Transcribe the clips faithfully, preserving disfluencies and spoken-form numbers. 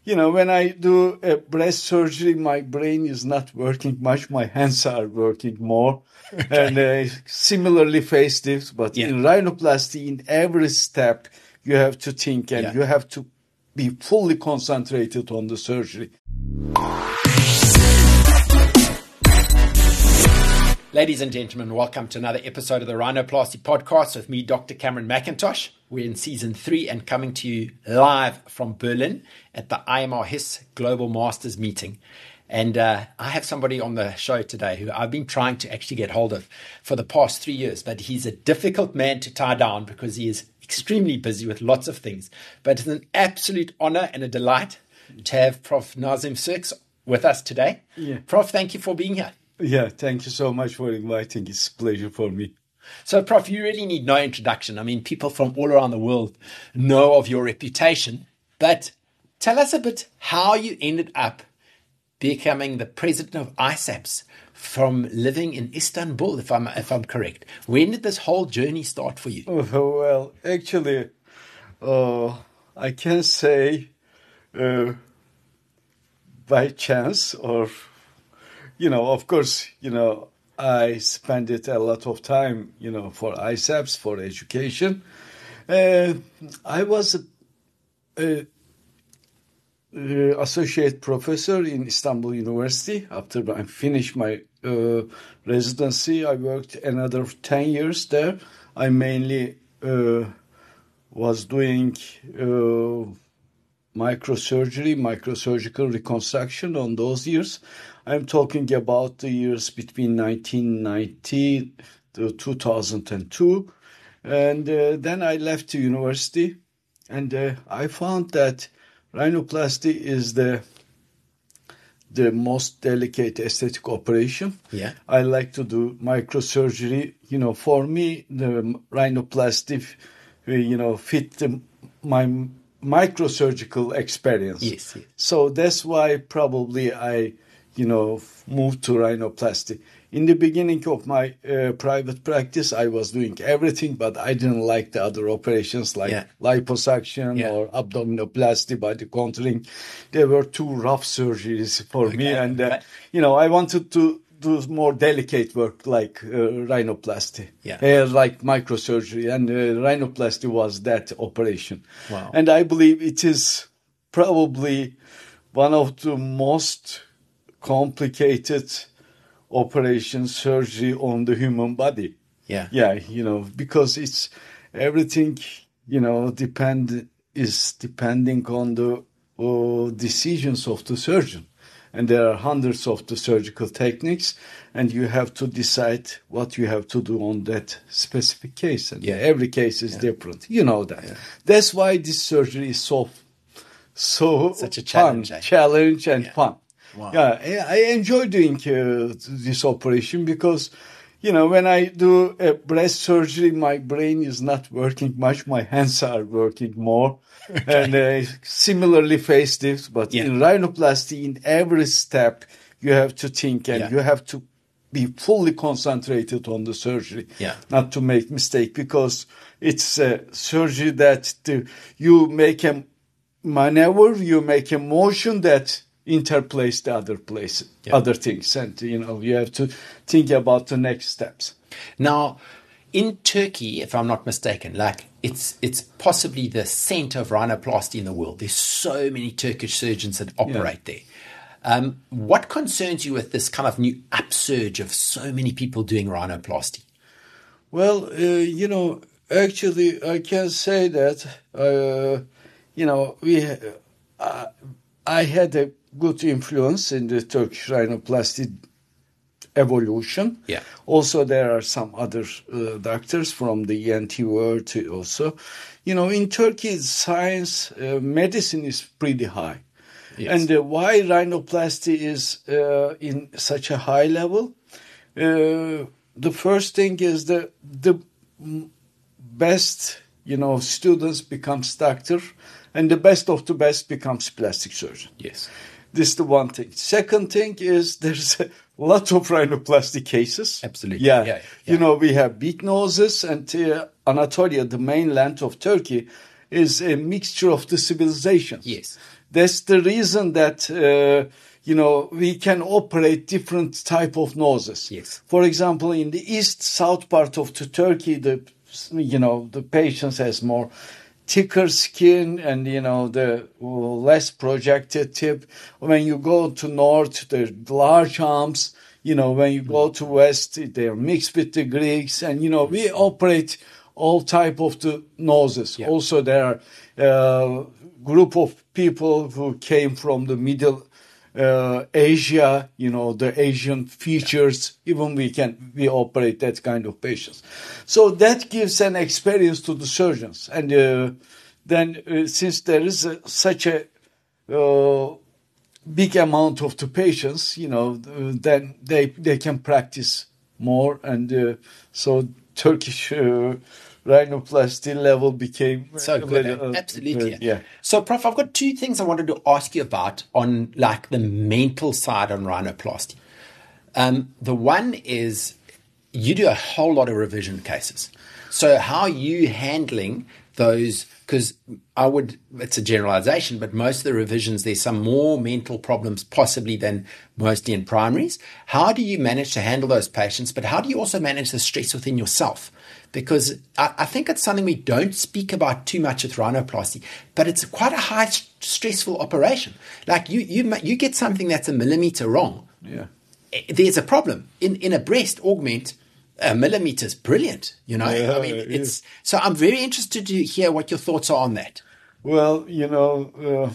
you know, when I do a breast surgery, my brain is not working much. My hands are working more. Okay. And uh, similarly facelifts, but yeah. in rhinoplasty, in every step, you have to think and yeah. you have to be fully concentrated on the surgery. Ladies and gentlemen, welcome to another episode of the Rhinoplasty Podcast with me, Doctor Cameron McIntosh. We're in season three and coming to you live from Berlin at the I M R H I S Global Masters meeting. And uh, I have somebody on the show today who I've been trying to actually get hold of for the past three years, but he's a difficult man to tie down because he is extremely busy with lots of things. But it's an absolute honor and a delight to have Professor Nazim Sirks with us today. Yeah. Prof, thank you for being here. Yeah, thank you so much for inviting. It's a pleasure for me. So, Prof, you really need no introduction. I mean, people from all around the world know of your reputation, but tell us a bit how you ended up becoming the president of I S A P S from living in Istanbul, if I'm if I'm correct. When did this whole journey start for you? Oh, well, actually, uh, I can say uh, by chance or... You know, of course, you know, I spent it a lot of time, you know, for I S A P S, for education. Uh, I was a, a, a associate professor in Istanbul University. After I finished my uh, residency, I worked another ten years there. I mainly uh, was doing uh, microsurgery, microsurgical reconstruction on those years. I'm talking about the years between nineteen ninety to two thousand two. And uh, then I left the university and uh, I found that rhinoplasty is the the most delicate aesthetic operation. Yeah. I like to do microsurgery. You know, for me, the rhinoplasty, you know, fit the, my microsurgical experience. Yes, yes. So that's why probably I... you know, moved to rhinoplasty. In the beginning of my uh, private practice, I was doing everything, but I didn't like the other operations like yeah. liposuction yeah. or abdominoplasty, body contouring. They were too rough surgeries for okay. me. And, uh, you know, I wanted to do more delicate work like uh, rhinoplasty, yeah. uh, like microsurgery. And uh, rhinoplasty was that operation. Wow. And I believe it is probably one of the most complicated operation surgery on the human body. Yeah. Yeah, you know, because it's everything, you know, depend is depending on the uh, decisions of the surgeon. And there are hundreds of the surgical techniques and you have to decide what you have to do on that specific case. And yeah. every case is yeah. different. You know that. Yeah. That's why this surgery is so, so Such a challenge, fun, eh? challenge and yeah. fun. Wow. Yeah, I enjoy doing uh, this operation because, you know, when I do a breast surgery, my brain is not working much. My hands are working more. Okay. And uh, similarly facelifts, but yeah. in rhinoplasty, in every step, you have to think and yeah. you have to be fully concentrated on the surgery, yeah. not to make mistake because it's a surgery that the, you make a maneuver, you make a motion that interplace the other places, yeah. other things. And, you know, you have to think about the next steps. Now, in Turkey, if I'm not mistaken, like it's it's possibly the center of rhinoplasty in the world. There's so many Turkish surgeons that operate yeah. there. Um, what concerns you with this kind of new upsurge of so many people doing rhinoplasty? Well, uh, you know, actually, I can say that, uh, you know, we uh, I had a good influence in the Turkish rhinoplasty evolution. Yeah. Also, there are some other uh, doctors from the E N T world also. You know, in Turkey, science, uh, medicine is pretty high. Yes. And uh, why rhinoplasty is uh, in such a high level? Uh, the first thing is the the best, you know, students becomes doctor, and the best of the best becomes plastic surgeon. Yes. This is the one thing. Second thing is there's a lot of rhinoplasty cases. Absolutely. Yeah. yeah, yeah. You know, we have big noses, and uh, Anatolia, the mainland of Turkey, is a mixture of the civilizations. Yes. that's the reason that, uh, you know, we can operate different type of noses. Yes. For example, in the east south part of the Turkey, the, you know, the patients has more thicker skin and, you know, the less projected tip. When you go to north, the large arms. You know, when you go to west, they're mixed with the Greeks. And, you know, we operate all type of the noses. Yeah. Also, there are a uh, group of people who came from the middle uh, Asia, you know, the Asian features. Yeah. Even we can, we operate that kind of patients. So that gives an experience to the surgeons. And uh, then uh, since there is a, such a uh, big amount of the patients, you know, uh, then they they can practice more. And uh, so Turkish uh, rhinoplasty level became so good. Uh, Absolutely. Uh, yeah. So, Prof, I've got two things I wanted to ask you about on like the mental side on rhinoplasty. Um, the one is you do a whole lot of revision cases. So how are you handling those? Because I would, it's a generalization, but most of the revisions, there's some more mental problems possibly than mostly in primaries. How do you manage to handle those patients? But how do you also manage the stress within yourself? Because I, I think it's something we don't speak about too much with rhinoplasty, but it's quite a high st- stressful operation. Like you, you, you get something that's a millimeter wrong. Yeah. There's a problem in, in a breast augment. A millimeter is brilliant, you know. Yeah, I mean, it's so. I'm very interested to hear what your thoughts are on that. Well, you know, uh,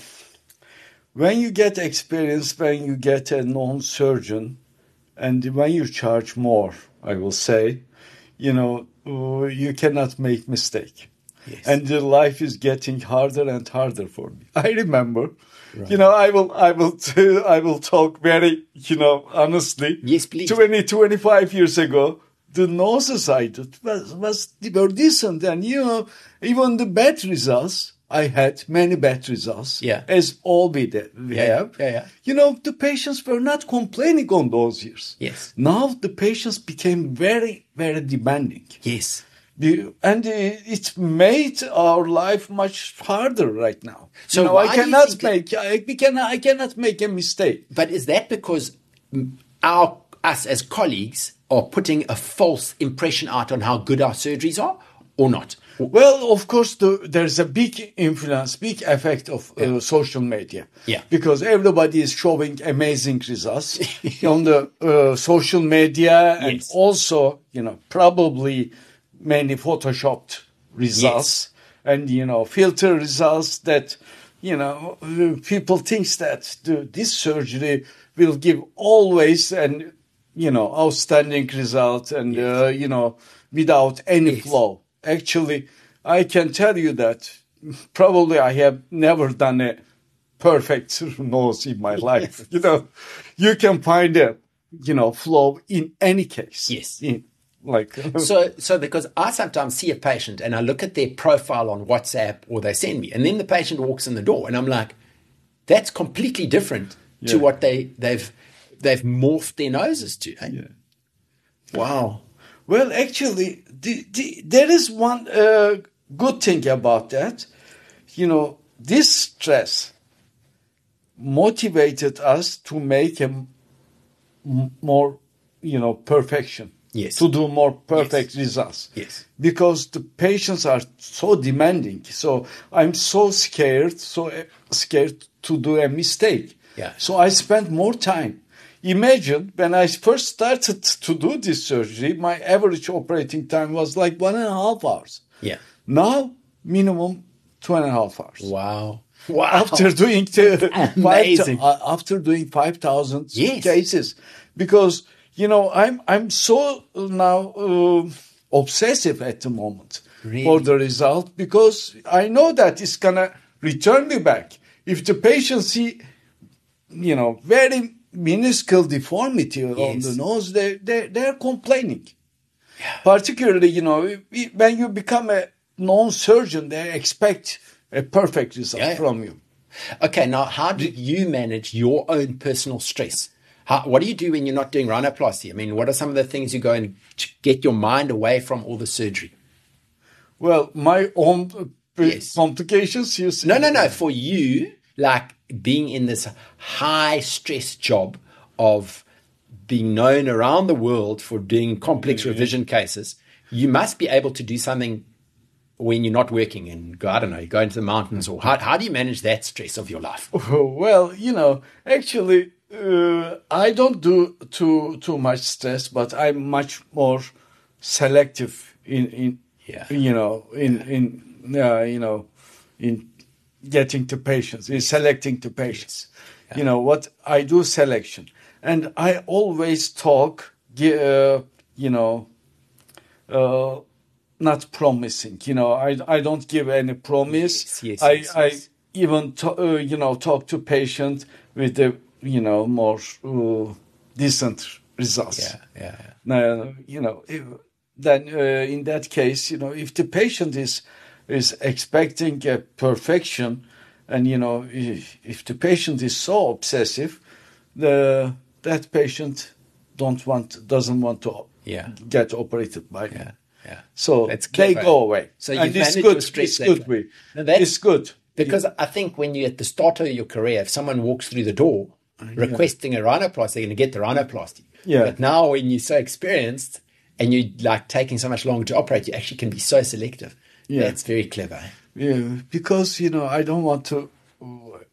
when you get experience, when you get a known surgeon, and when you charge more, I will say, you know, uh, you cannot make mistake. Yes. And the life is getting harder and harder for me. I remember, right. you know, I will, I will, t- I will talk very, you know, honestly. Yes, please. twenty, twenty-five years ago, the noses I did was, was were decent, and you know, even the bad results I had, many bad results, yeah, as all we did, we yeah, have. Yeah, yeah. You know, the patients were not complaining on those years. Yes. Now the patients became very, very demanding. Yes. The, and uh, it made our life much harder right now. So you know, why I do you cannot think make, that, I, we can, I cannot make a mistake. But is that because our us as colleagues are putting a false impression out on how good our surgeries are, or not? Well, of course, the, there's a big influence, big effect of uh, yeah. social media. Yeah. Because everybody is showing amazing results on the uh, social media, and yes. also, you know, probably many photoshopped results, yes. and, you know, filter results that, you know, people think that the, this surgery will give always an, you know, outstanding result, and, yes. uh, you know, without any yes. flaw. Actually, I can tell you that probably I have never done a perfect nose in my life. You know, you can find a, you know, flaw in any case. Yes. In, like so, so because I sometimes see a patient and I look at their profile on WhatsApp or they send me, and then the patient walks in the door, and I'm like, that's completely different yeah. to what they they've they've morphed their noses to. Eh? Yeah. Wow. Well, actually, the, the, there is one uh, good thing about that. You know, this stress motivated us to make a m- more, you know, perfection. Yes. To do more perfect yes. results. Yes. Because the patients are so demanding. So I'm so scared, so scared to do a mistake. Yeah. So I spend more time. Imagine when I first started to do this surgery, my average operating time was like one and a half hours. Yeah. Now, minimum two and a half hours. Wow. Wow. After doing the Amazing. Five, uh, after doing five thousand yes. cases, because you know I'm I'm so now uh, obsessive at the moment really? for the result, because I know that it's gonna return me back if the patient see, you know, very minuscule deformity yes. on the nose, they, they, they're complaining. Yeah. Particularly, you know, when you become a non-surgeon, they expect a perfect result yeah. from you. Okay, now how do you manage your own personal stress? How, what do you do when you're not doing rhinoplasty? I mean, what are some of the things you go and get your mind away from all the surgery? Well, my own uh, yes. complications, you see. No, no, no. For you, like, being in this high stress job of being known around the world for doing complex Mm-hmm. revision cases, you must be able to do something when you're not working and go, I don't know, you go into the mountains, or how, how do you manage that stress of your life? Well, you know, actually, uh, I don't do too too much stress, but I'm much more selective in in Yeah. you know in in uh, you know in getting to patients, in selecting to patients. You know what, I do selection, and I always talk, gi- uh, you know, uh, not promising. You know, I I don't give any promise. Yes, yes, I yes, I yes. even to, uh, you know talk to patient with the you know more uh, decent results. Yeah, yeah, yeah. Now, you know, if, then uh, in that case, you know, if the patient is is expecting a perfection, and you know, if, if the patient is so obsessive, the that patient don't want doesn't want to Yeah. get operated by me. Yeah, yeah. So That's they clever. go away. So and you've it's managed good. your stress It's that good. way. We, Now that's- it's good. Because I think when you're at the start of your career, if someone walks through the door requesting a rhinoplasty, they're going to get the rhinoplasty. Yeah. But now when you're so experienced and you're like taking so much longer to operate, you actually can be so selective. Yeah. That's very clever. Yeah, because you know I don't want to uh,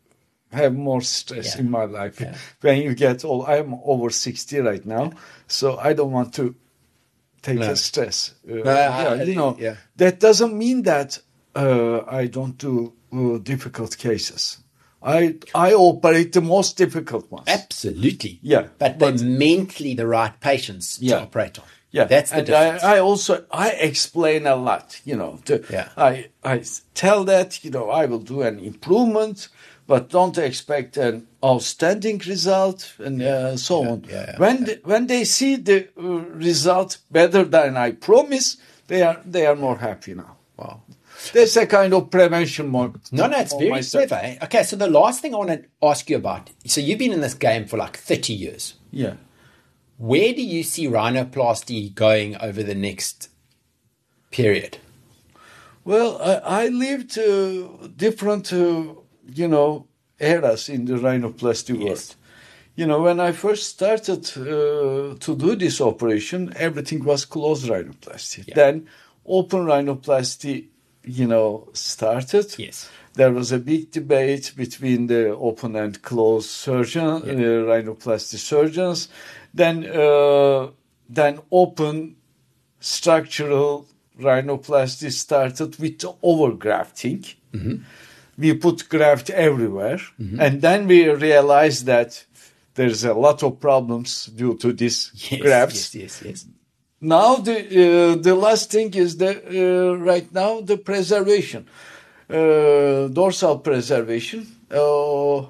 have more stress Yeah. in my life. Yeah. When you get old, I'm over sixty right now, so I don't want to take No. a stress. Uh, No, I- yeah, you know, yeah. that doesn't mean that uh, I don't do uh, difficult cases. I I operate the most difficult ones. Absolutely. Yeah, But, but- they're mentally the right patients Yeah. to operate on. Yeah, That's the and difference. I, I also I explain a lot. You know, to, Yeah. I I tell that you know I will do an improvement, but don't expect an outstanding result, and uh, so Yeah, on. yeah, yeah, when The, when they see the uh, result better than I promise, they are they are more happy now. Wow. There's a kind of prevention more. No, no, it's on very myself. clever. eh? Okay, so the last thing I want to ask you about, so you've been in this game for like thirty years. Yeah. Where do you see rhinoplasty going over the next period? Well, I, I lived uh, different, uh, you know, eras in the rhinoplasty world. Yes. You know, when I first started uh, to do this operation, everything was closed rhinoplasty. Yeah. Then open rhinoplasty, you know, started. Yes. There was a big debate between the open and closed surgeon, uh, rhinoplasty surgeons. Then, uh, then open structural rhinoplasty started with the overgrafting. Mm-hmm. We put graft everywhere, and then we realized that there's a lot of problems due to these Yes, grafts. yes, yes, yes. Now the uh, the last thing is the uh, right now the preservation, uh, dorsal preservation uh,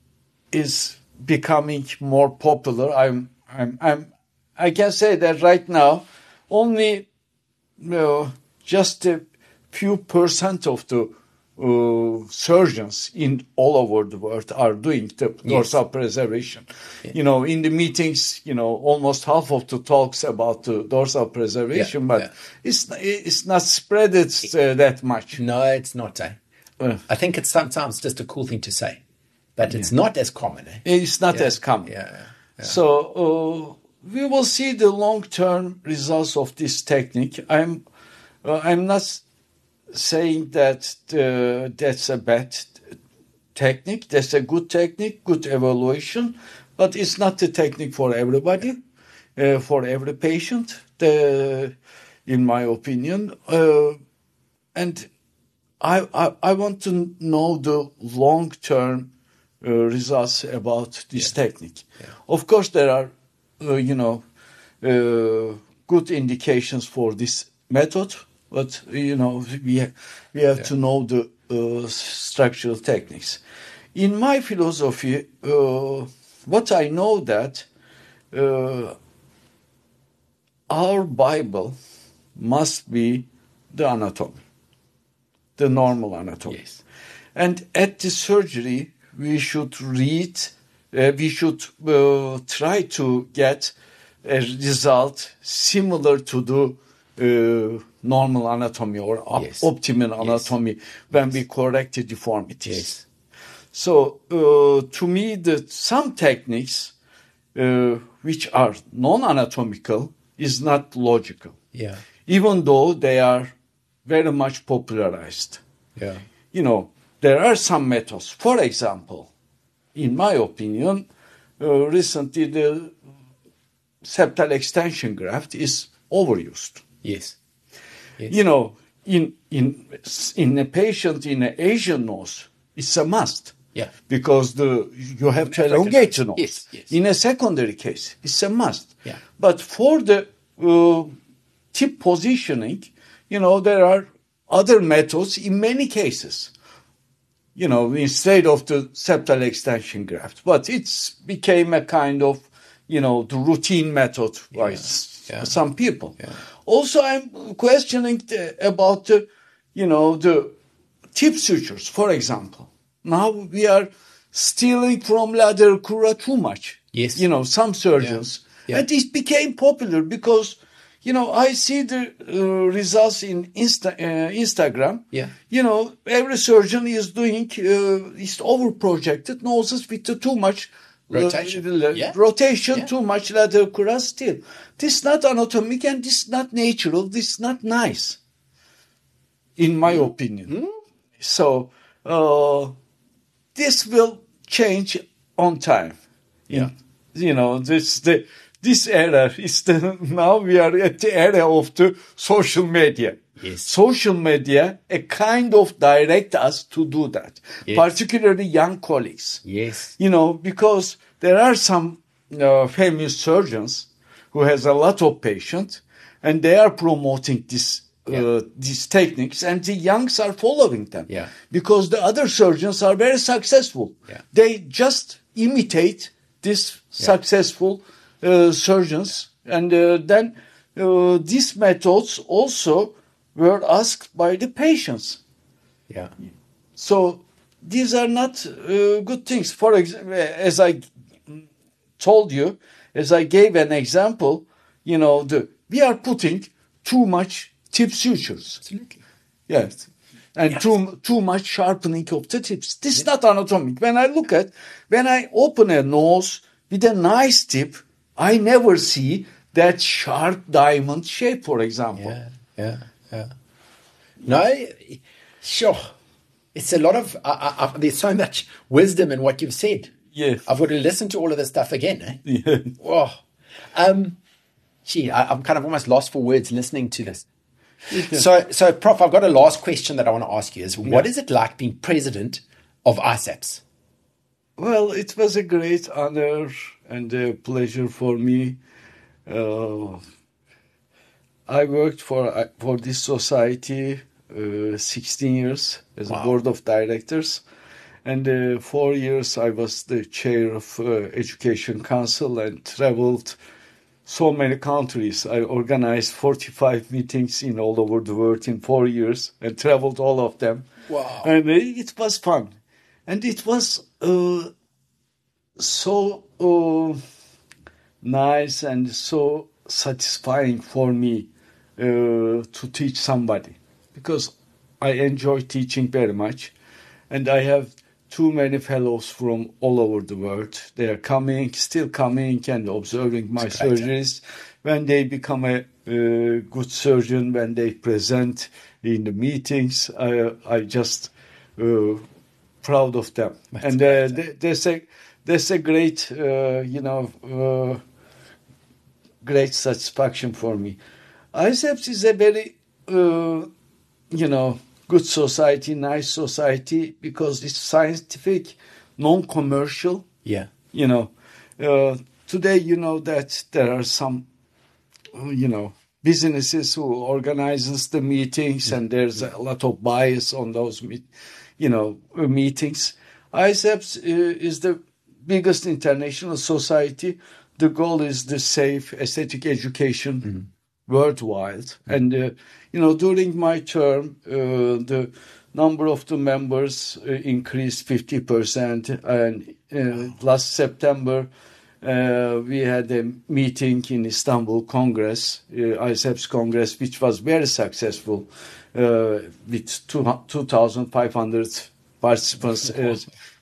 is becoming more popular. I'm I'm I'm I can say that right now only uh, just a few percent of the uh, surgeons in all over the world are doing the dorsal preservation. You know, in the meetings, you know, almost half of the talks about the dorsal preservation, Yeah, but yeah. it's it's not spread it uh, that much. No, it's not. Eh? Uh, I think it's sometimes just a cool thing to say, but it's not as common. Eh? it's not Yeah, as common. Yeah, yeah, yeah. So uh, we will see the long-term results of this technique. I'm uh, I'm not saying that uh, that's a bad technique. That's a good technique, good evaluation, but it's not the technique for everybody, uh, for every patient, the, in my opinion. Uh, and I, I I want to know the long-term uh, results about this technique. Of course, there are, uh, you know, uh, good indications for this method, but you know we ha- we have to know the uh, structural techniques. In my philosophy, uh, what I know that uh, our Bible must be the anatomy, the normal anatomy. Yes. And at the surgery, we should read, uh, we should uh, try to get a result similar to the uh, normal anatomy or op- Yes. optimal Yes. anatomy when we correct the deformities. Yes. So uh, to me, the some techniques uh, which are non-anatomical is not logical. Yeah. Even though they are very much popularized. Yeah. You know, there are some methods. For example, in my opinion, uh, recently the septal extension graft is overused. Yes. Yes. You know, in in in a patient in an Asian nose, it's a must. Yeah. Because the you have to African elongate the nose. Yes, yes. In a secondary case, it's a must. Yeah. But for the uh, tip positioning, you know, there are other methods in many cases. You know, instead of the septal extension graft, but it's became a kind of, you know, the routine method by Yeah, yeah. some people. Yeah. Also, I'm questioning the, about the, you know, the tip sutures, for example. Now we are stealing from Ladder Kura too much. Yes. You know, some surgeons. Yeah. And it became popular because, you know, I see the uh, results in Insta, uh, Instagram. Yeah. You know, every surgeon is doing, uh, is over-projected noses with the too much Rotation. Uh, Yeah. rotation, Yeah. too much lateral cura still. This is not anatomic and this is not natural. This is not nice, in my Mm. opinion. Mm. So, uh, this will change on time. Yeah. You know, this the this era is the now we are at the era of the social media. Yes. Social media a kind of direct us to do that, Yes. particularly young colleagues. Yes. You know, because there are some uh, famous surgeons who has a lot of patients, and they are promoting this. Yeah. Uh, these techniques, and the youngs are following them. Yeah. Because the other surgeons are very successful. Yeah. They just imitate these successful uh, surgeons, and uh, then uh, these methods also were asked by the patients. Yeah. So these are not uh, good things. For example, as I told you, as I gave an example, you know, the we are putting too much tip sutures. Absolutely. Yes. And Yes. too too much sharpening of the tips. This is not anatomic. When I look at, when I open a nose with a nice tip, I never see that sharp diamond shape, for example. Yeah. Yeah. Yeah. No, sure. It's a lot of, I, I, I, there's so much wisdom in what you've said. Yeah. I've got to listen to all of this stuff again. Eh? Yeah. Whoa. Um, gee, I, I'm kind of almost lost for words listening to this. So, so, Prof, I've got a last question that I want to ask you is, what Yeah. is it like being president of I S A P S? Well, it was a great honor and a pleasure for me. Uh, I worked for uh, for this society uh, sixteen years as Wow. a board of directors, and uh, four years I was the chair of uh, Education Council and traveled so many countries. I organized forty-five meetings in all over the world in four years and traveled all of them. Wow. And it was fun. And it was uh, so uh, nice and so satisfying for me uh, to teach somebody, because I enjoy teaching very much. And I have too many fellows from all over the world. They are coming, still coming and observing my It's great, eh? surgeries. When they become a uh, good surgeon, when they present in the meetings, I, I just uh, proud of them. That's and great, uh, eh? th- there's a there's a great uh, you know uh, great satisfaction for me. I S A P S is a very uh, you know good society, nice society, because it's scientific, non-commercial. Yeah. You know, uh, today you know that there are some, uh, you know, businesses who organizes the meetings, and there's a lot of bias on those, meet, you know, uh, meetings. I S A P S uh, is the biggest international society. The goal is the safe aesthetic education Mm-hmm. worldwide. And, uh, you know, during my term, uh, the number of the members uh, increased fifty percent. And uh, last September, uh, we had a meeting in Istanbul Congress, uh, I S A P S Congress, which was very successful, uh, with two thousand five hundred participants uh,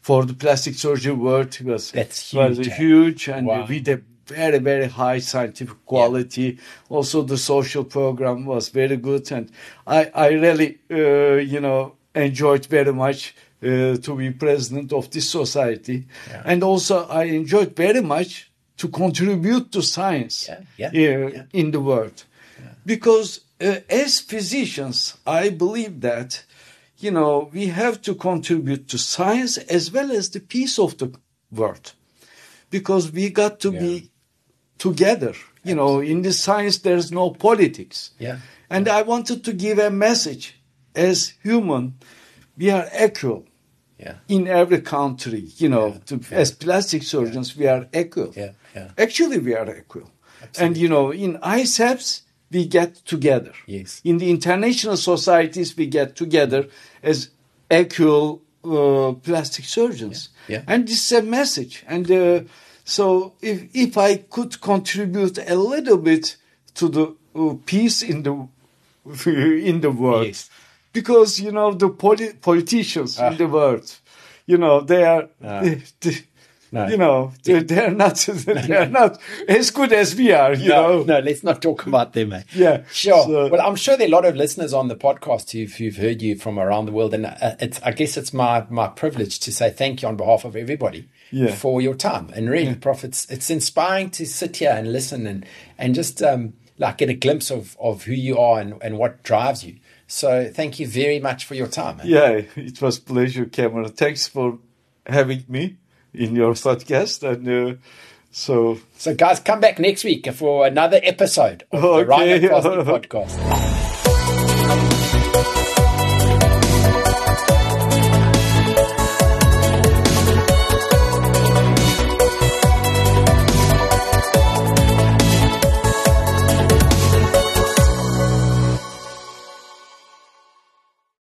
for the plastic surgery world was, That's was huge, eh? huge and Wow. with a very, very high scientific quality. Yeah. Also, the social program was very good. And I, I really, uh, you know, enjoyed very much uh, to be president of this society. Yeah. And also, I enjoyed very much to contribute to science yeah. Yeah. Uh, yeah. in the world. Yeah. Because uh, as physicians, I believe that, you know, we have to contribute to science as well as the peace of the world. Because we got to yeah. be together. You Absolutely. know, in the science, there's no politics. Yeah. And I wanted to give a message. As human, we are equal yeah. in every country. You know, yeah. to, yeah. as plastic surgeons, yeah. we are equal. Yeah. Yeah. Actually, we are equal. Absolutely. And, you know, in I S A P S, we get together. Yes. In the international societies, we get together as equal uh, plastic surgeons. Yeah. Yeah. And this is a message. And uh, so if if I could contribute a little bit to the uh, peace in the in the world, yes. because, you know, the politi- politicians ah. in the world, you know, they are... Ah. They, they, No. You know, they're, they're not they're not as good as we are, you no, know. No, let's not talk about them, mate. Yeah. Sure. So, well, I'm sure there are a lot of listeners on the podcast who've, who've heard you from around the world. And uh, it's, I guess it's my, my privilege to say thank you on behalf of everybody yeah. for your time. And really, yeah. Prof, it's, it's inspiring to sit here and listen and, and just um, like get a glimpse of, of who you are and, and what drives you. So thank you very much for your time. Man. Yeah, it was a pleasure, Cameron. Thanks for having me in your podcast. And uh, so... So, guys, come back next week for another episode of okay. the Rhinoplasty Podcast.